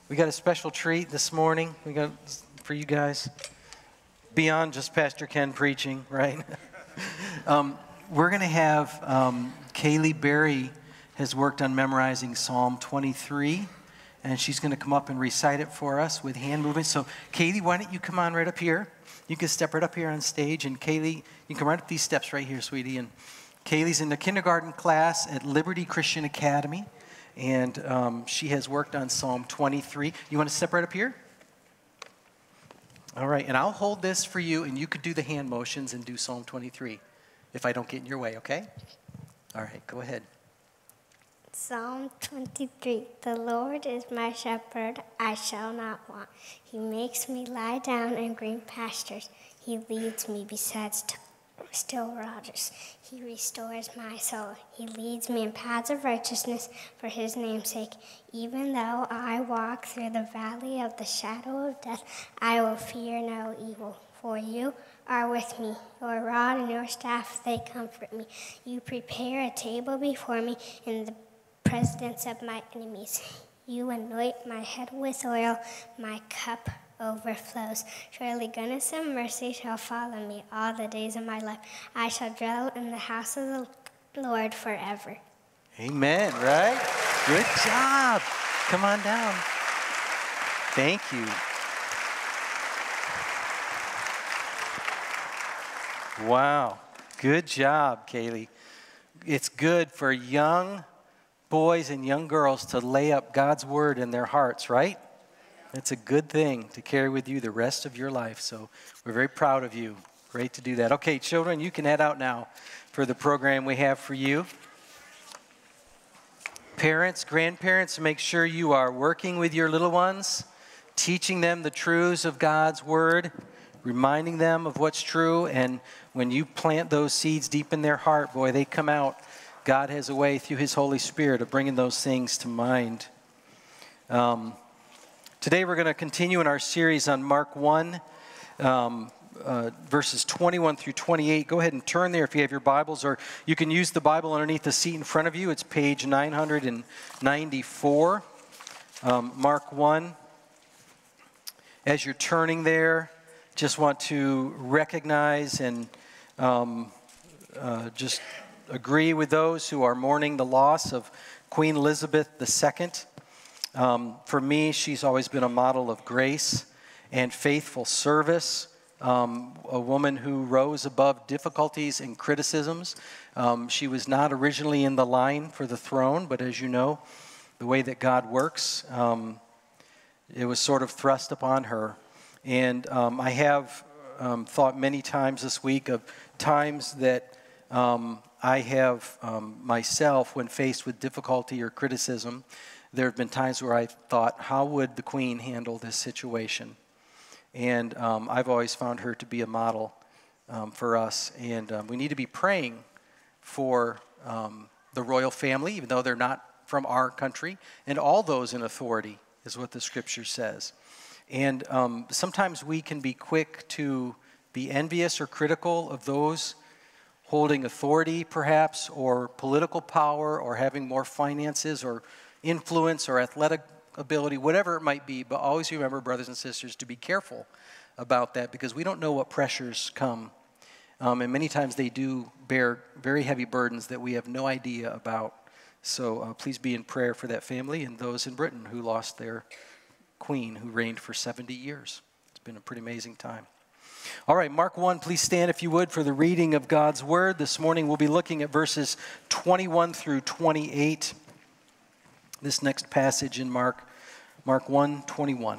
We got a special treat this morning. We got for you guys, beyond just Pastor Ken preaching, right? We're going to have Kaylee Berry has worked on memorizing Psalm 23, and she's going to come up and recite it for us with hand movements. So, Kaylee, why don't you come on right up here? You can step right up here on stage, and Kaylee, you can come right up these steps right here, sweetie. And Kaylee's in the kindergarten class at Liberty Christian Academy. And she has worked on Psalm 23. You want to step right up here? All right, and I'll hold this for you, and you could do the hand motions and do Psalm 23 if I don't get in your way, okay? All right, go ahead. Psalm 23. The Lord is my shepherd, I shall not want. He makes me lie down in green pastures. He leads me beside still waters. He restores my soul. He leads me in paths of righteousness for his name's sake. Even though I walk through the valley of the shadow of death, I will fear no evil. For you are with me. Your rod and your staff, they comfort me. You prepare a table before me in the presence of my enemies. You anoint my head with oil. My cup overflows. Surely goodness and mercy shall follow me all the days of my life. I shall dwell in the house of the Lord forever. Amen, right? Good job. Come on down. Thank you. Wow. Good job, Kaylee. It's good for young boys and young girls to lay up God's word in their hearts, right? It's a good thing to carry with you the rest of your life. So we're very proud of you. Great to do that. Okay, children, you can head out now for the program we have for you. Parents, grandparents, make sure you are working with your little ones, teaching them the truths of God's word, reminding them of what's true. And when you plant those seeds deep in their heart, boy, they come out. God has a way through his Holy Spirit of bringing those things to mind. Today we're going to continue in our series on Mark 1, verses 21 through 28. Go ahead and turn there if you have your Bibles, or you can use the Bible underneath the seat in front of you. It's page 994, Mark 1. As you're turning there, just want to recognize and just agree with those who are mourning the loss of Queen Elizabeth II. For me, she's always been a model of grace and faithful service, a woman who rose above difficulties and criticisms. She was not originally in the line for the throne, but as you know, the way that God works, it was sort of thrust upon her. And I have thought many times this week of times that I have myself, when faced with difficulty or criticism, there have been times where I thought, how would the Queen handle this situation? And I've always found her to be a model for us. And we need to be praying for the royal family, even though they're not from our country, and all those in authority, is what the scripture says. And sometimes we can be quick to be envious or critical of those holding authority, perhaps, or political power, or having more finances, or influence, or athletic ability, whatever it might be. But always remember, brothers and sisters, to be careful about that, because we don't know what pressures come. And many times they do bear very heavy burdens that we have no idea about. So please be in prayer for that family and those in Britain who lost their queen, who reigned for 70 years. It's been a pretty amazing time. All right, Mark 1, please stand if you would for the reading of God's word. This morning we'll be looking at verses 21 through 28. This next passage in Mark 1:21.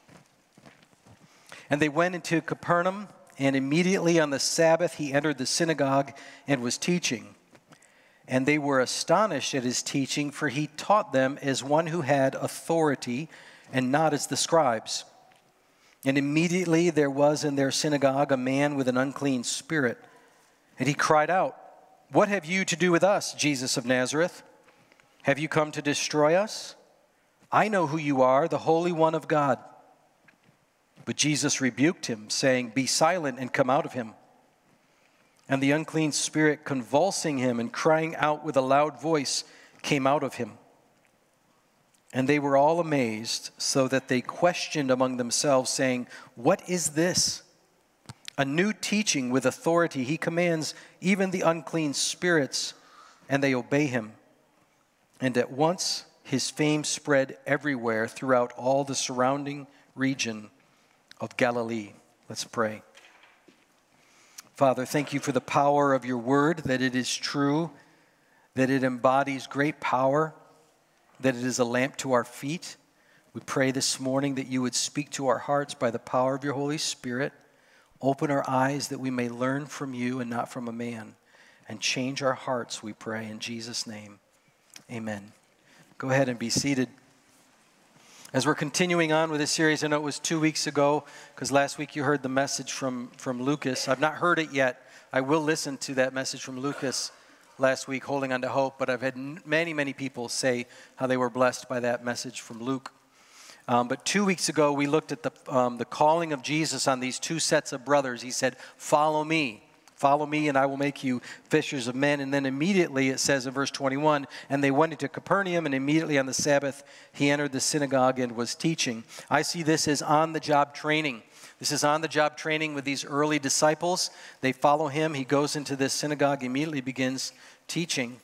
And they went into Capernaum, and immediately on the Sabbath he entered the synagogue and was teaching. And they were astonished at his teaching, for he taught them as one who had authority, and not as the scribes. And immediately there was in their synagogue a man with an unclean spirit. And he cried out, "What have you to do with us, Jesus of Nazareth? Have you come to destroy us? I know who you are, the Holy One of God." But Jesus rebuked him, saying, "Be silent and come out of him." And the unclean spirit, convulsing him and crying out with a loud voice, came out of him. And they were all amazed, so that they questioned among themselves, saying, "What is this? A new teaching with authority. He commands even the unclean spirits, and they obey him." And at once his fame spread everywhere throughout all the surrounding region of Galilee. Let's pray. Father, thank you for the power of your word, that it is true, that it embodies great power, that it is a lamp to our feet. We pray this morning that you would speak to our hearts by the power of your Holy Spirit. Open our eyes that we may learn from you and not from a man. And change our hearts, we pray, in Jesus' name. Amen. Go ahead and be seated. As we're continuing on with this series, I know it was 2 weeks ago, because last week you heard the message from Lucas. I've not heard it yet. I will listen to that message from Lucas last week, Holding on to Hope, but I've had many people say how they were blessed by that message from Luke. But 2 weeks ago, we looked at the calling of Jesus on these two sets of brothers. He said, "Follow me, and I will make you fishers of men." And then immediately it says in verse 21, "And they went into Capernaum, and immediately on the Sabbath he entered the synagogue and was teaching." I see this as on-the-job training. This is on-the-job training with these early disciples. They follow him. He goes into this synagogue, immediately begins teaching.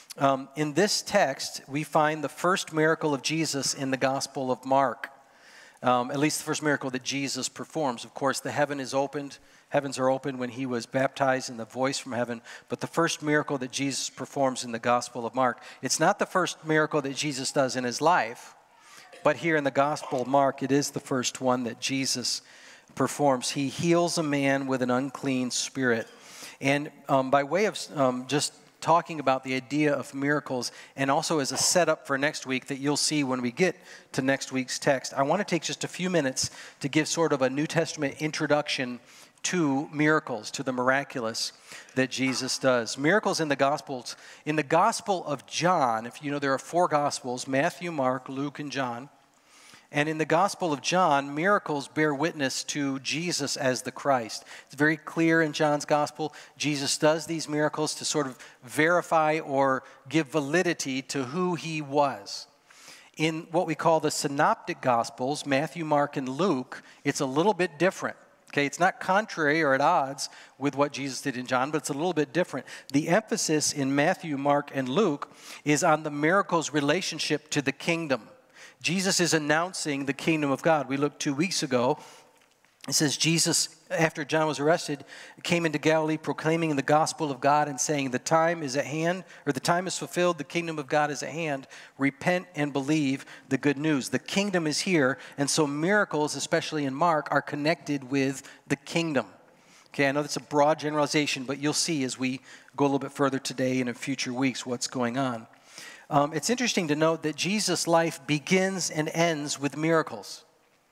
In this text, we find the first miracle of Jesus in the Gospel of Mark. At least the first miracle that Jesus performs. Of course, the heavens are opened when he was baptized in the voice from heaven. But the first miracle that Jesus performs in the Gospel of Mark, it's not the first miracle that Jesus does in his life, but here in the Gospel of Mark, it is the first one that Jesus performs. He heals a man with an unclean spirit. And by way of just talking about the idea of miracles, and also as a setup for next week that you'll see when we get to next week's text, I want to take just a few minutes to give sort of a New Testament introduction to miracles, to the miraculous that Jesus does. Miracles in the Gospels. In the Gospel of John, if you know, there are 4 Gospels: Matthew, Mark, Luke, and John. And in the Gospel of John, miracles bear witness to Jesus as the Christ. It's very clear in John's Gospel, Jesus does these miracles to sort of verify or give validity to who he was. In what we call the Synoptic Gospels, Matthew, Mark, and Luke, it's a little bit different. Okay, it's not contrary or at odds with what Jesus did in John, but it's a little bit different. The emphasis in Matthew, Mark, and Luke is on the miracle's relationship to the kingdom. Jesus is announcing the kingdom of God. We looked 2 weeks ago. It says Jesus, after John was arrested, came into Galilee proclaiming the gospel of God and saying, "The time is at hand," or "the time is fulfilled, the kingdom of God is at hand. Repent and believe the good news." The kingdom is here, and so miracles, especially in Mark, are connected with the kingdom. Okay, I know that's a broad generalization, but you'll see as we go a little bit further today and in future weeks what's going on. It's interesting to note that Jesus' life begins and ends with miracles.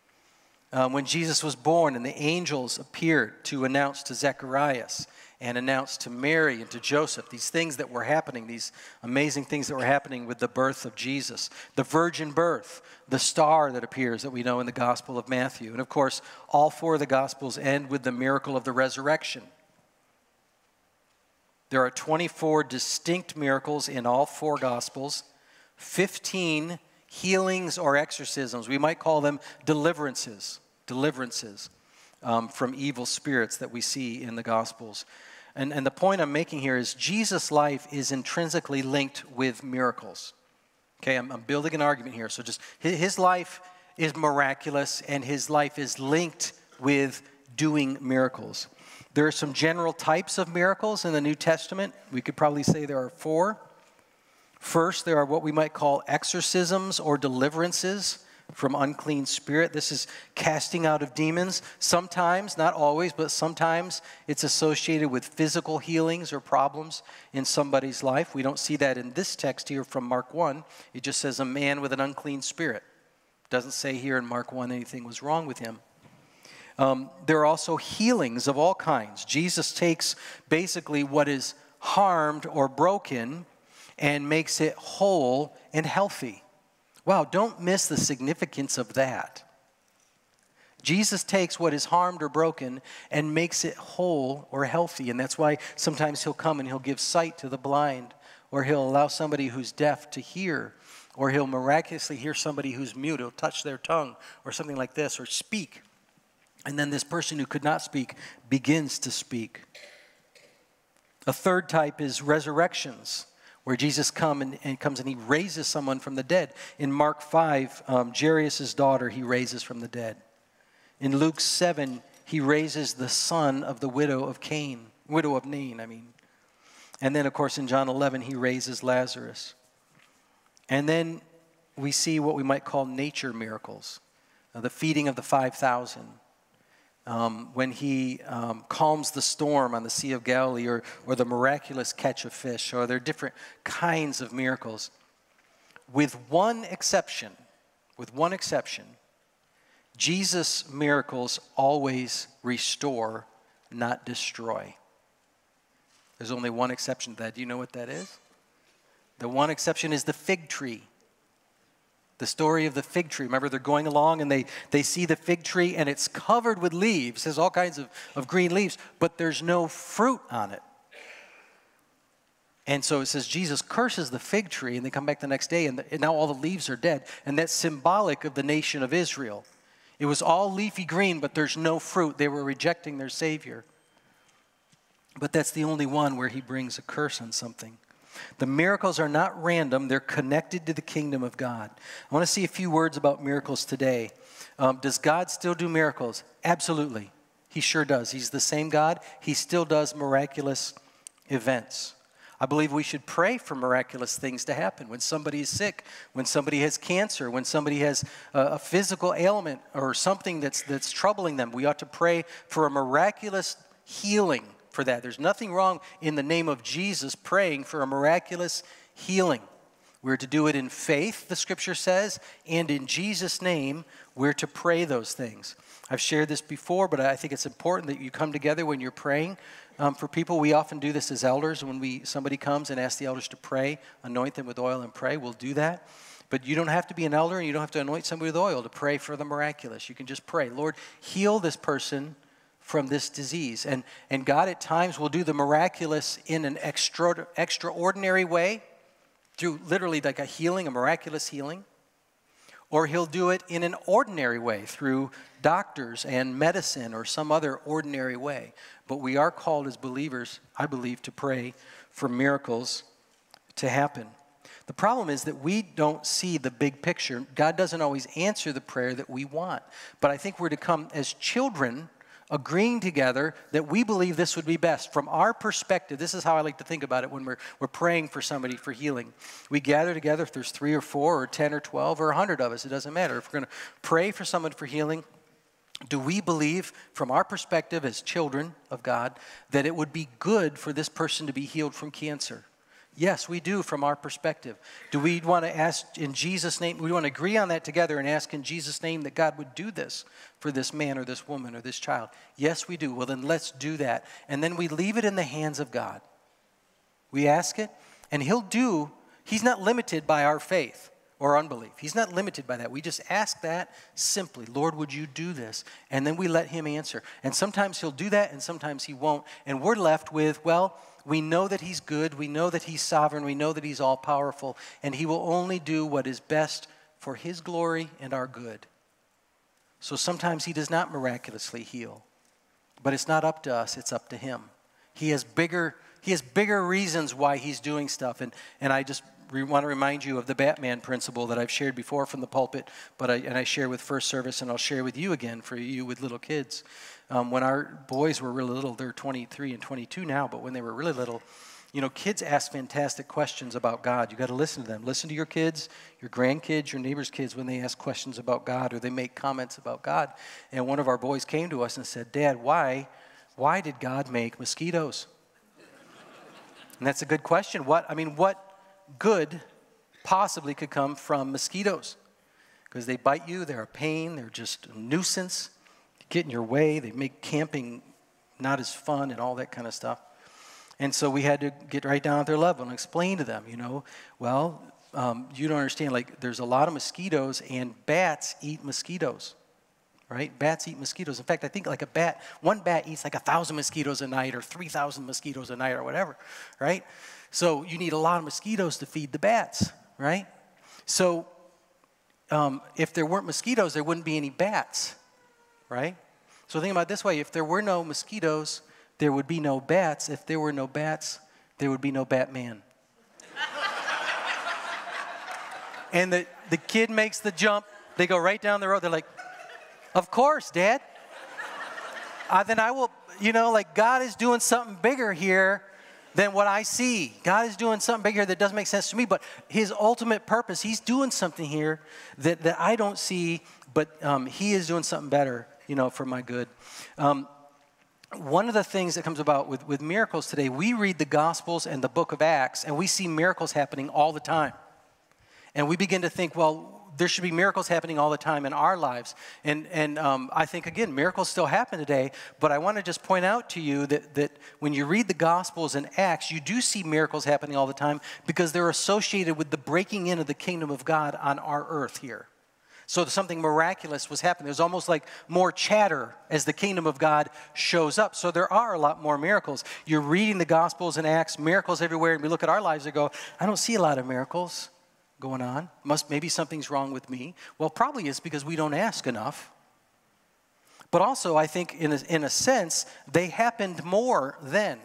When Jesus was born and the angels appeared to announce to Zacharias and announce to Mary and to Joseph these things that were happening, these amazing things that were happening with the birth of Jesus. The virgin birth, the star that appears that we know in the Gospel of Matthew. And of course, all 4 of the Gospels end with the miracle of the resurrection. There are 24 distinct miracles in all 4 Gospels, 15 healings or exorcisms. We might call them deliverances from evil spirits that we see in the Gospels. And the point I'm making here is Jesus' life is intrinsically linked with miracles. Okay, I'm building an argument here. So just his life is miraculous, and his life is linked with doing miracles. There are some general types of miracles in the New Testament. We could probably say there are 4. First, there are what we might call exorcisms or deliverances from unclean spirit. This is casting out of demons. Sometimes, not always, but sometimes it's associated with physical healings or problems in somebody's life. We don't see that in this text here from Mark 1. It just says a man with an unclean spirit. It doesn't say here in Mark 1 anything was wrong with him. There are also healings of all kinds. Jesus takes basically what is harmed or broken and makes it whole and healthy. Wow, don't miss the significance of that. Jesus takes what is harmed or broken and makes it whole or healthy. And that's why sometimes he'll come and he'll give sight to the blind, or he'll allow somebody who's deaf to hear, Or he'll miraculously hear somebody who's mute. He'll touch their tongue or something like this, or speak. And then this person who could not speak begins to speak. A third type is resurrections, where Jesus comes and he raises someone from the dead. In Mark 5, Jairus' daughter he raises from the dead. In Luke 7, he raises the son of the widow of Nain. And then, of course, in John 11, he raises Lazarus. And then we see what we might call nature miracles. The feeding of the 5,000. When he calms the storm on the Sea of Galilee, or the miraculous catch of fish, or there are different kinds of miracles. With one exception, Jesus' miracles always restore, not destroy. There's only one exception to that. Do you know what that is? The one exception is the fig tree. The story of the fig tree. Remember, they're going along and they see the fig tree and it's covered with leaves. There's all kinds of green leaves, but there's no fruit on it. And so it says Jesus curses the fig tree, and they come back the next day and now all the leaves are dead. And that's symbolic of the nation of Israel. It was all leafy green, but there's no fruit. They were rejecting their Savior. But that's the only one where he brings a curse on something. The miracles are not random. They're connected to the kingdom of God. I want to see a few words about miracles today. Does God still do miracles? Absolutely. He sure does. He's the same God. He still does miraculous events. I believe we should pray for miraculous things to happen. When somebody is sick, when somebody has cancer, when somebody has a physical ailment or something that's troubling them, we ought to pray for a miraculous healing for that. There's nothing wrong in the name of Jesus praying for a miraculous healing. We're to do it in faith, the scripture says, and in Jesus' name, we're to pray those things. I've shared this before, but I think it's important that you come together when you're praying for people. We often do this as elders. When somebody comes and asks the elders to pray, anoint them with oil and pray, we'll do that. But you don't have to be an elder and you don't have to anoint somebody with oil to pray for the miraculous. You can just pray, Lord, heal this person from this disease. And God at times will do the miraculous in an extraordinary way, through literally like a healing, a miraculous healing. Or he'll do it in an ordinary way through doctors and medicine or some other ordinary way. But we are called as believers, I believe, to pray for miracles to happen. The problem is that we don't see the big picture. God doesn't always answer the prayer that we want. But I think we're to come as children agreeing together that we believe this would be best. From our perspective, this is how I like to think about it when we're praying for somebody for healing. We gather together, if there's 3 or 4 or 10 or 12 or 100 of us, it doesn't matter. If we're going to pray for someone for healing, do we believe from our perspective as children of God that it would be good for this person to be healed from cancer? Yes, we do from our perspective. Do we want to ask in Jesus' name, we want to agree on that together and ask in Jesus' name that God would do this for this man or this woman or this child? Yes, we do. Well, then let's do that. And then we leave it in the hands of God. We ask it, and he's not limited by our faith or unbelief. He's not limited by that. We just ask that simply, Lord, would you do this? And then we let him answer. And sometimes he'll do that, and sometimes he won't. And we're left with, well, we know that he's good, we know that he's sovereign, we know that he's all-powerful, and he will only do what is best for his glory and our good. So sometimes he does not miraculously heal, but it's not up to us, it's up to him. He has bigger reasons why he's doing stuff, and I just want to remind you of the Batman principle that I've shared before from the pulpit, but I share with First Service, and I'll share with you again for you with little kids. When our boys were really little, they're 23 and 22 now, but when they were really little, kids ask fantastic questions about God. You got to listen to them. Listen to your kids, your grandkids, your neighbors' kids when they ask questions about God or they make comments about God. And one of our boys came to us and said, Dad, why did God make mosquitoes? And that's a good question. What good possibly could come from mosquitoes? Because they bite you, they're a pain, they're just a nuisance. Get in your way. They make camping not as fun and all that kind of stuff. And so we had to get right down at their level and explain to them, you don't understand, there's a lot of mosquitoes and bats eat mosquitoes, right? Bats eat mosquitoes. In fact, I think one bat eats 1,000 mosquitoes a night or 3,000 mosquitoes a night or whatever, right? So you need a lot of mosquitoes to feed the bats, right? So if there weren't mosquitoes, there wouldn't be any bats, right? So think about it this way. If there were no mosquitoes, there would be no bats. If there were no bats, there would be no Batman. And the kid makes the jump. They go right down the road. They're like, of course, Dad. Then I will, like God is doing something bigger here than what I see. God is doing something bigger that doesn't make sense to me, but his ultimate purpose, he's doing something here that I don't see, but he is doing something better, for my good. One of the things that comes about with miracles today, we read the Gospels and the book of Acts, and we see miracles happening all the time. And we begin to think, well, there should be miracles happening all the time in our lives. And I think, again, miracles still happen today, but I want to just point out to you that when you read the Gospels and Acts, you do see miracles happening all the time because they're associated with the breaking in of the kingdom of God on our earth here. So something miraculous was happening. There's almost like more chatter as the kingdom of God shows up. So there are a lot more miracles. You're reading the Gospels and Acts, miracles everywhere, and we look at our lives and go, I don't see a lot of miracles going on. Maybe something's wrong with me. Well, probably it's because we don't ask enough. But also, I think in a sense, they happened more then.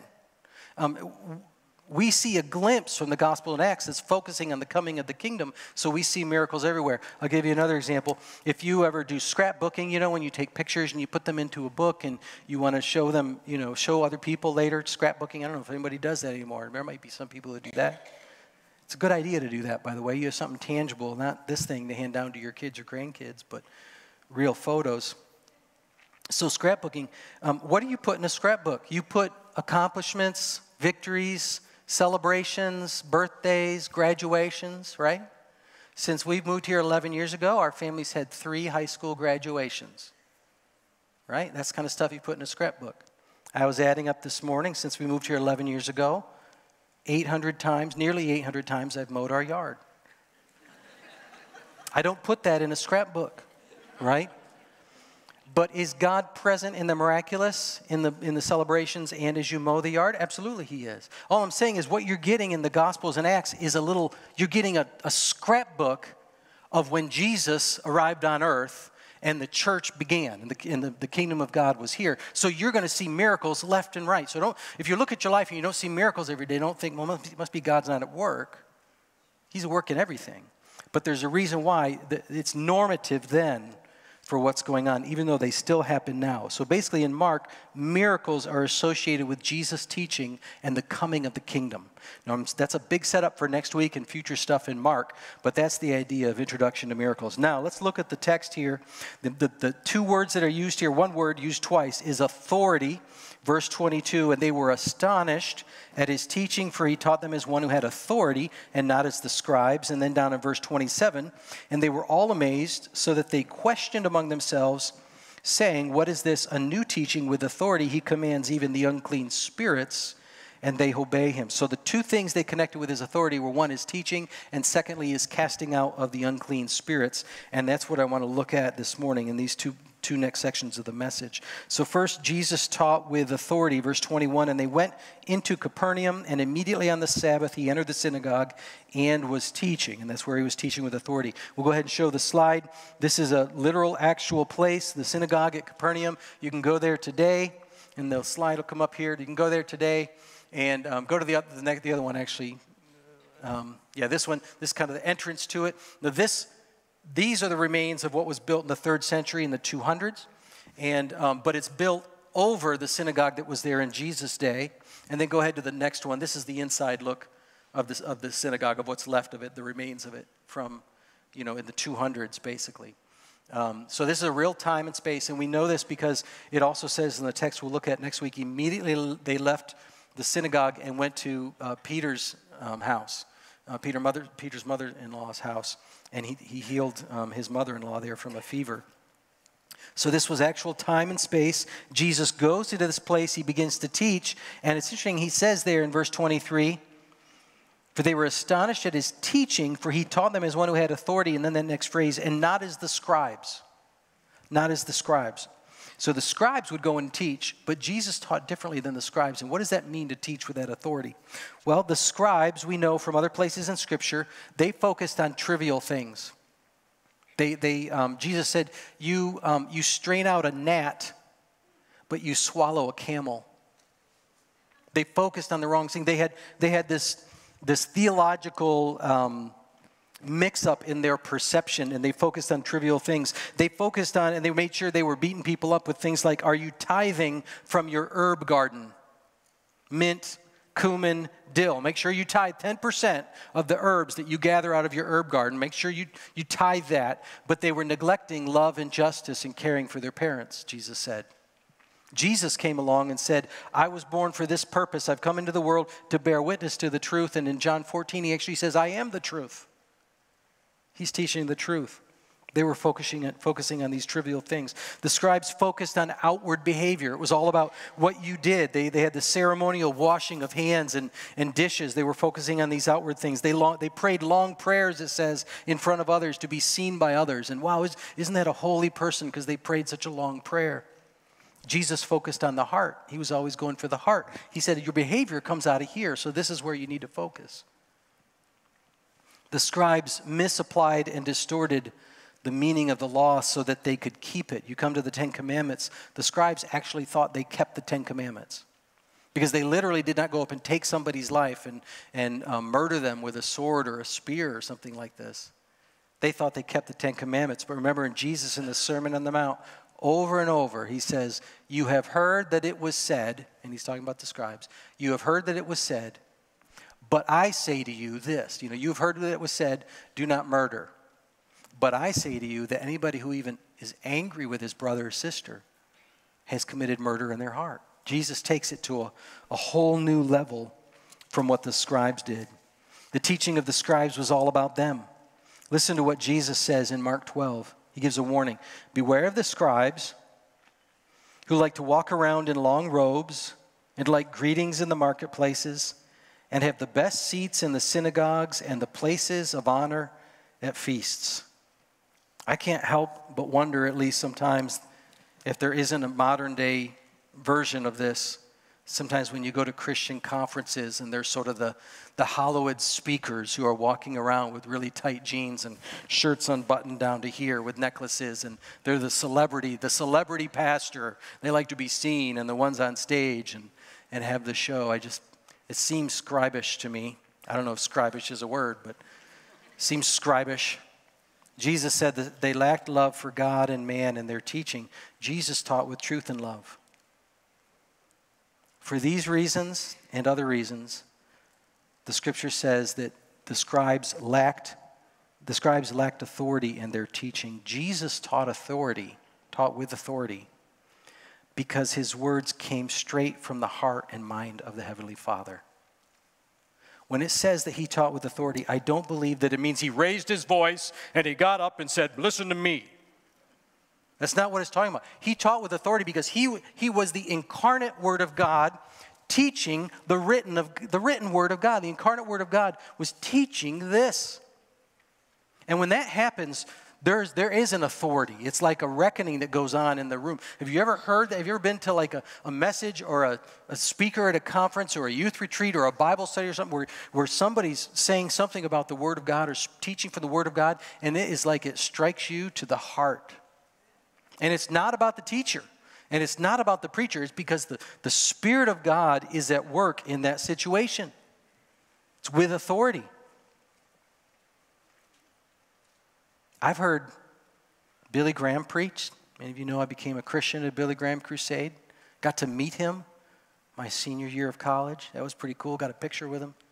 We see a glimpse from the Gospel and Acts that's focusing on the coming of the kingdom, so we see miracles everywhere. I'll give you another example. If you ever do scrapbooking, when you take pictures and you put them into a book and you want to show them, show other people later, scrapbooking. I don't know if anybody does that anymore. There might be some people who do that. It's a good idea to do that, by the way. You have something tangible, not this thing to hand down to your kids or grandkids, but real photos. So scrapbooking, what do you put in a scrapbook? You put accomplishments, victories, celebrations, birthdays, graduations, right? Since we've moved here 11 years ago, our family's had 3 high school graduations, right? That's the kind of stuff you put in a scrapbook. I was adding up this morning, since we moved here 11 years ago, 800 times, nearly 800 times I've mowed our yard. I don't put that in a scrapbook, right? But is God present in the miraculous, in the celebrations, and as you mow the yard? Absolutely he is. All I'm saying is what you're getting in the Gospels and Acts is you're getting a scrapbook of when Jesus arrived on earth and the church began, and the kingdom of God was here. So you're going to see miracles left and right. So if you look at your life and you don't see miracles every day, don't think, well, it must be God's not at work. He's at work in everything. But there's a reason why it's normative then for what's going on, even though they still happen now. So basically in Mark, miracles are associated with Jesus' teaching and the coming of the kingdom. Now, that's a big setup for next week and future stuff in Mark, but that's the idea of introduction to miracles. Now, let's look at the text here. The 2 words that are used here, one word used twice, is authority. Verse 22, and they were astonished at his teaching, for he taught them as one who had authority and not as the scribes. And then down in verse 27, and they were all amazed, so that they questioned among themselves, saying, what is this, a new teaching with authority? He commands even the unclean spirits, and they obey him. So the 2 things they connected with his authority were, one, his teaching, and secondly, his casting out of the unclean spirits. And that's what I want to look at this morning in these two next sections of the message. So first, Jesus taught with authority, verse 21, and they went into Capernaum, and immediately on the Sabbath he entered the synagogue and was teaching, and that's where he was teaching with authority. We'll go ahead and show the slide. This is a literal, actual place, the synagogue at Capernaum. You can go there today, and the slide will come up here. You can go there today, and go to the other one, actually. This one, this is kind of the entrance to it. Now these are the remains of what was built in the 3rd century in the 200s, but it's built over the synagogue that was there in Jesus' day. And then go ahead to the next one. This is the inside look of the synagogue, of what's left of it, the remains of it from, in the 200s, basically. So this is a real time and space, and we know this because it also says in the text we'll look at next week, immediately they left the synagogue and went to Peter's house, Peter's mother-in-law's house, and he healed his mother-in-law there from a fever. So this was actual time and space. Jesus goes into this place, he begins to teach, and it's interesting, he says there in verse 23, for they were astonished at his teaching, for he taught them as one who had authority, and then that next phrase, and not as the scribes. Not as the scribes. So the scribes would go and teach, but Jesus taught differently than the scribes. And what does that mean to teach with that authority? Well, the scribes, we know from other places in Scripture, they focused on trivial things. Jesus said, you strain out a gnat, but you swallow a camel. They focused on the wrong thing. They had this theological mix-up in their perception, and they focused on trivial things. They focused on, and they made sure they were beating people up with things like, are you tithing from your herb garden? Mint, cumin, dill. Make sure you tithe 10% of the herbs that you gather out of your herb garden. Make sure you tithe that. But they were neglecting love and justice and caring for their parents, Jesus said. Jesus came along and said, I was born for this purpose. I've come into the world to bear witness to the truth. And in John 14, he actually says, I am the truth. He's teaching the truth. They were focusing on these trivial things. The scribes focused on outward behavior. It was all about what you did. They had the ceremonial washing of hands and dishes. They were focusing on these outward things. They prayed long prayers, it says, in front of others to be seen by others. And wow, isn't that a holy person because they prayed such a long prayer? Jesus focused on the heart. He was always going for the heart. He said, your behavior comes out of here, so this is where you need to focus. The scribes misapplied and distorted the meaning of the law so that they could keep it. You come to the Ten Commandments. The scribes actually thought they kept the Ten Commandments because they literally did not go up and take somebody's life and murder them with a sword or a spear or something like this. They thought they kept the Ten Commandments. But remember, in Jesus in the Sermon on the Mount, over and over, he says, you have heard that it was said, and he's talking about the scribes, you have heard that it was said, but I say to you this, you've heard that it was said, do not murder. But I say to you that anybody who even is angry with his brother or sister has committed murder in their heart. Jesus takes it to a whole new level from what the scribes did. The teaching of the scribes was all about them. Listen to what Jesus says in Mark 12. He gives a warning. Beware of the scribes who like to walk around in long robes and like greetings in the marketplaces and have the best seats in the synagogues and the places of honor at feasts. I can't help but wonder, at least sometimes, if there isn't a modern day version of this. Sometimes when you go to Christian conferences and there's sort of the Hollywood speakers who are walking around with really tight jeans and shirts unbuttoned down to here with necklaces, and they're the celebrity pastor. They like to be seen, and the ones on stage and have the show. It seems scribish to me. I don't know if scribish is a word, but it seems scribish. Jesus said that they lacked love for God and man in their teaching. Jesus taught with truth and love. For these reasons and other reasons, the scripture says that the scribes lacked authority in their teaching. Jesus taught with authority, because his words came straight from the heart and mind of the Heavenly Father. When it says that he taught with authority, I don't believe that it means he raised his voice and he got up and said, listen to me. That's not what it's talking about. He taught with authority because he was the incarnate Word of God teaching the written Word of God. The incarnate Word of God was teaching this. And when that happens, there is an authority. It's like a reckoning that goes on in the room. Have you ever heard that? Have you ever been to like a message or a speaker at a conference or a youth retreat or a Bible study or something where somebody's saying something about the Word of God or teaching from the Word of God, and it is like it strikes you to the heart. And it's not about the teacher, and it's not about the preacher. It's because the Spirit of God is at work in that situation. It's with authority. I've heard Billy Graham preach. Many of you know I became a Christian at a Billy Graham crusade. Got to meet him my senior year of college. That was pretty cool. Got a picture with him.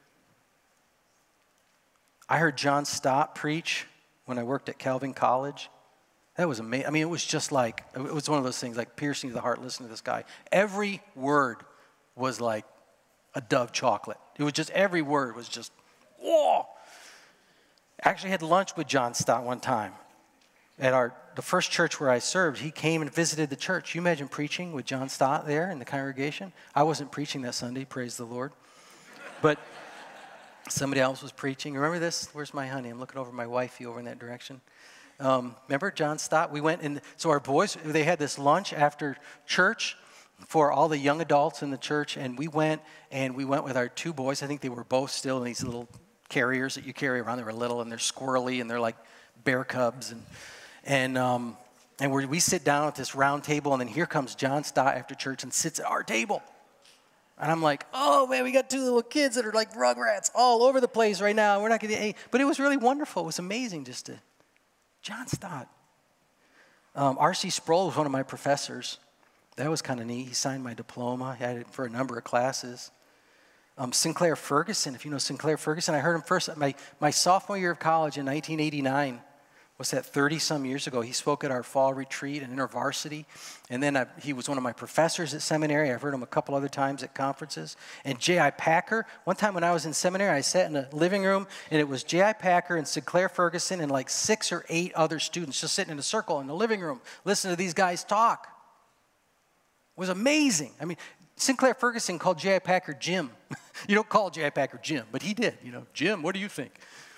I heard John Stott preach when I worked at Calvin College. That was amazing. I mean, it was just like, it was one of those things like piercing to the heart. Listen to this guy. Every word was like a Dove chocolate. It was just, every word was just, whoa. Actually had lunch with John Stott one time at the first church where I served. He came and visited the church. You imagine preaching with John Stott there in the congregation? I wasn't preaching that Sunday, praise the Lord. But somebody else was preaching. Remember this? Where's my honey? I'm looking over my wifey over in that direction. Remember John Stott? We went and so our boys, they had this lunch after church for all the young adults in the church, and we went with our 2 boys. I think they were both still in these little carriers that you carry around. They were little and they're squirrely and they're like bear cubs, and we sit down at this round table, and then here comes John Stott after church and sits at our table. And I'm like, oh, man, we got 2 little kids that are like rugrats all over the place right now. We're not going to, but it was really wonderful. It was amazing just to, John Stott. R.C. Sproul was one of my professors. That was kind of neat. He signed my diploma. I had it for a number of classes. Sinclair Ferguson, if you know Sinclair Ferguson, I heard him first my sophomore year of college in 1989. Was that 30-some years ago? He spoke at our fall retreat in InterVarsity. And then he was one of my professors at seminary. I've heard him a couple other times at conferences. And J.I. Packer, one time when I was in seminary, I sat in a living room, and it was J.I. Packer and Sinclair Ferguson and like 6 or 8 other students just sitting in a circle in the living room, listening to these guys talk. It was amazing. I mean, Sinclair Ferguson called J.I. Packer Jim. You don't call J.I. Packer Jim, but he did. Jim, what do you think?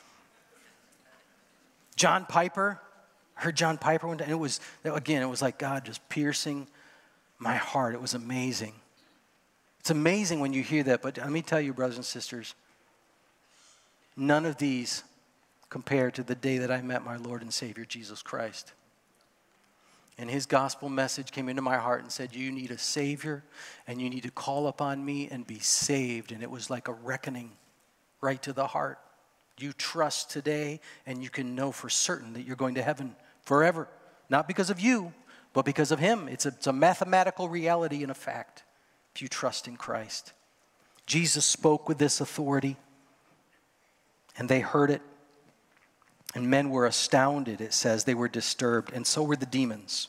John Piper, I heard John Piper one day, and it was like God just piercing my heart. It was amazing. It's amazing when you hear that, but let me tell you, brothers and sisters, none of these compare to the day that I met my Lord and Savior, Jesus Christ. And his gospel message came into my heart and said, you need a Savior, and you need to call upon me and be saved. And it was like a reckoning right to the heart. You trust today, and you can know for certain that you're going to heaven forever. Not because of you, but because of him. It's a mathematical reality and a fact if you trust in Christ. Jesus spoke with this authority, and they heard it. And men were astounded, it says. They were disturbed, and so were the demons.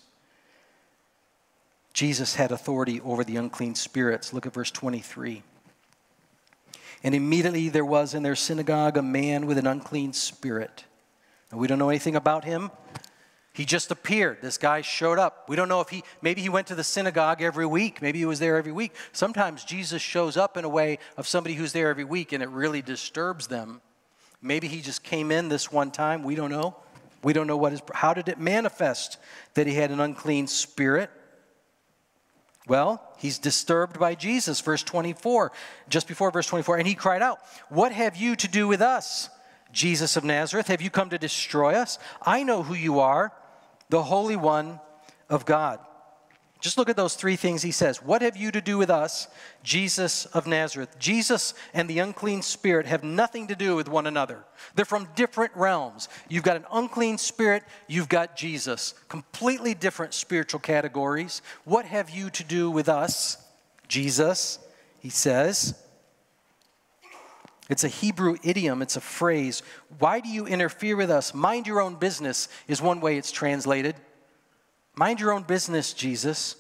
Jesus had authority over the unclean spirits. Look at verse 23. And immediately there was in their synagogue a man with an unclean spirit. And we don't know anything about him. He just appeared. This guy showed up. We don't know if maybe he went to the synagogue every week. Maybe he was there every week. Sometimes Jesus shows up in a way of somebody who's there every week, and it really disturbs them. Maybe he just came in this one time. We don't know. We don't know how did it manifest that he had an unclean spirit? Well, he's disturbed by Jesus, verse 24, just before verse 24. And he cried out, what have you to do with us, Jesus of Nazareth? Have you come to destroy us? I know who you are, the Holy One of God. Just look at those 3 things he says. What have you to do with us, Jesus of Nazareth? Jesus and the unclean spirit have nothing to do with one another. They're from different realms. You've got an unclean spirit, you've got Jesus. Completely different spiritual categories. What have you to do with us, Jesus? He says. It's a Hebrew idiom. It's a phrase. Why do you interfere with us? Mind your own business is one way it's translated. Mind your own business, Jesus.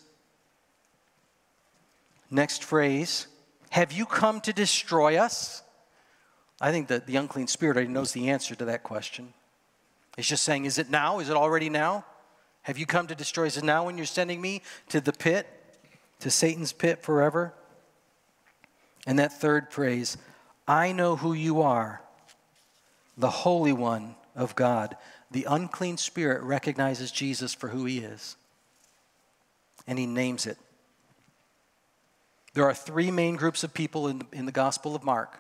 Next phrase, have you come to destroy us? I think that the unclean spirit already knows the answer to that question. It's just saying, is it now? Is it already now? Have you come to destroy us? Is it now when you're sending me to the pit, to Satan's pit forever? And that third phrase, I know who you are, the Holy One of God. The unclean spirit recognizes Jesus for who he is, and he names it. There are 3 main groups of people in the Gospel of Mark.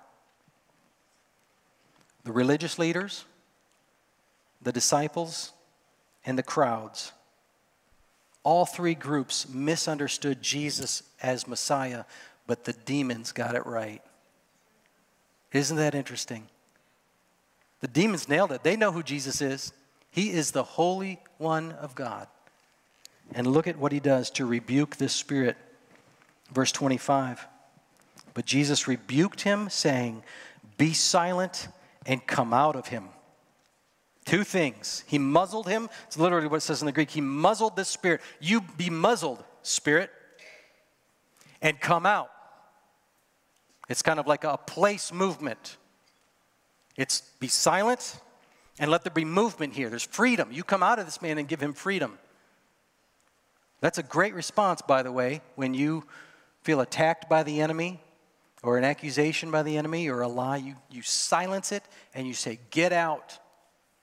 The religious leaders, the disciples, and the crowds. All 3 groups misunderstood Jesus as Messiah, but the demons got it right. Isn't that interesting? The demons nailed it. They know who Jesus is. He is the Holy One of God. And look at what he does to rebuke this spirit. Verse 25. But Jesus rebuked him, saying, be silent and come out of him. 2 things. He muzzled him. It's literally what it says in the Greek. He muzzled this spirit. You be muzzled, spirit, and come out. It's kind of like a place movement. It's be silent and let there be movement here. There's freedom. You come out of this man and give him freedom. That's a great response, by the way, when you feel attacked by the enemy or an accusation by the enemy or a lie. You silence it and you say, get out.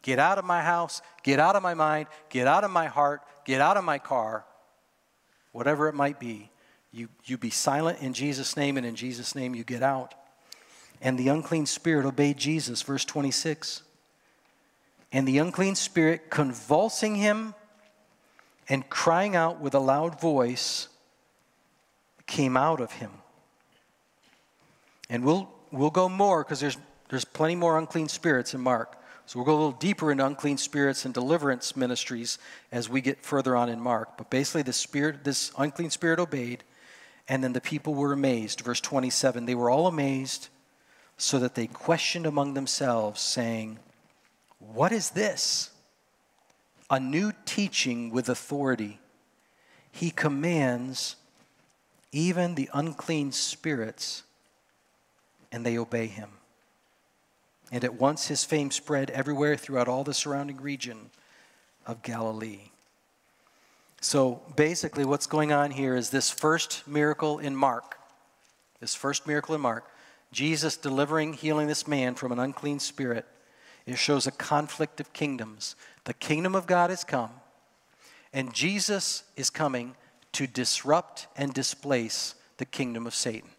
get out of my house, get out of my mind, get out of my heart, get out of my car, whatever it might be. You be silent in Jesus' name, and in Jesus' name you get out. And the unclean spirit obeyed Jesus, verse 26. And the unclean spirit, convulsing him and crying out with a loud voice, came out of him. And we'll go more, because there's plenty more unclean spirits in Mark. So we'll go a little deeper into unclean spirits and deliverance ministries as we get further on in Mark. But basically this unclean spirit obeyed, and then the people were amazed. Verse 27, they were all amazed, so that they questioned among themselves, saying, "What is this? A new teaching with authority. He commands even the unclean spirits, and they obey him." And at once his fame spread everywhere throughout all the surrounding region of Galilee. So basically what's going on here is this first miracle in Mark. Jesus delivering, healing this man from an unclean spirit. It shows a conflict of kingdoms. The kingdom of God has come, and Jesus is coming to disrupt and displace the kingdom of Satan.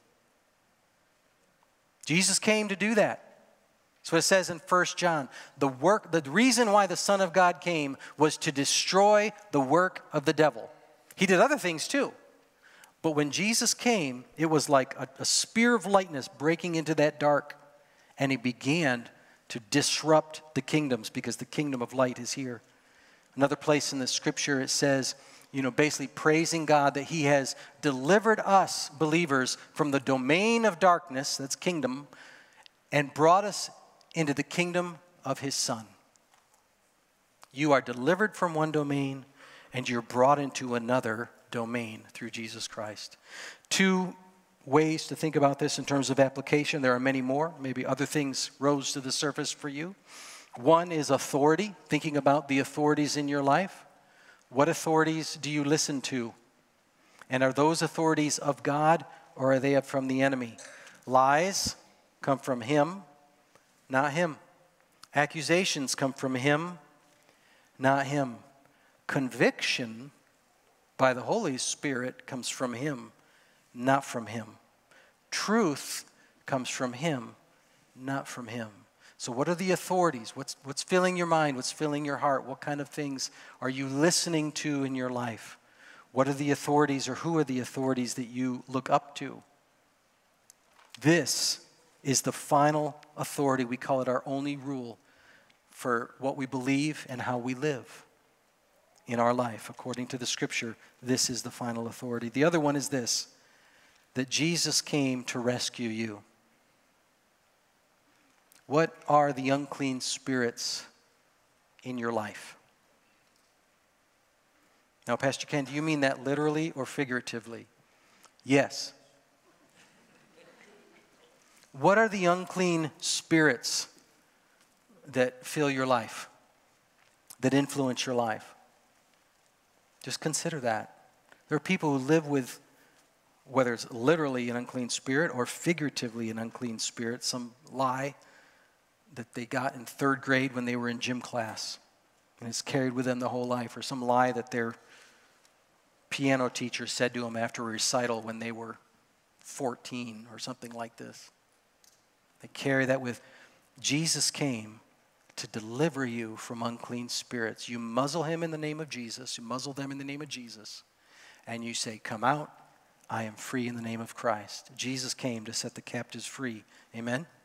Jesus came to do that. That's what it says in 1 John. The reason why the Son of God came was to destroy the work of the devil. He did other things too. But when Jesus came, it was like a spear of lightness breaking into that dark, and he began to disrupt the kingdoms, because the kingdom of light is here. Another place in the scripture it says, basically praising God that he has delivered us believers from the domain of darkness, that's kingdom, and brought us into the kingdom of his Son. You are delivered from one domain, and you're brought into another domain through Jesus Christ. Two ways to think about this in terms of application. There are many more. Maybe other things rose to the surface for you. One is authority, thinking about the authorities in your life. What authorities do you listen to? And are those authorities of God, or are they from the enemy? Lies come from him, not him. Accusations come from him, not him. Conviction by the Holy Spirit comes from him, not from him. Truth comes from him, not from him. So what are the authorities? What's filling your mind? What's filling your heart? What kind of things are you listening to in your life? What are the authorities, or who are the authorities that you look up to? This is the final authority. We call it our only rule for what we believe and how we live in our life. According to the scripture, this is the final authority. The other one is this, that Jesus came to rescue you. What are the unclean spirits in your life? Now, Pastor Ken, do you mean that literally or figuratively? Yes. What are the unclean spirits that fill your life, that influence your life? Just consider that. There are people who live with, whether it's literally an unclean spirit or figuratively an unclean spirit, some lie that they got in third grade when they were in gym class, and it's carried with them the whole life, or some lie that their piano teacher said to them after a recital when they were 14 or something like this. They carry that with. Jesus came to deliver you from unclean spirits. You muzzle him in the name of Jesus. You muzzle them in the name of Jesus. And you say, "Come out. I am free in the name of Christ." Jesus came to set the captives free. Amen?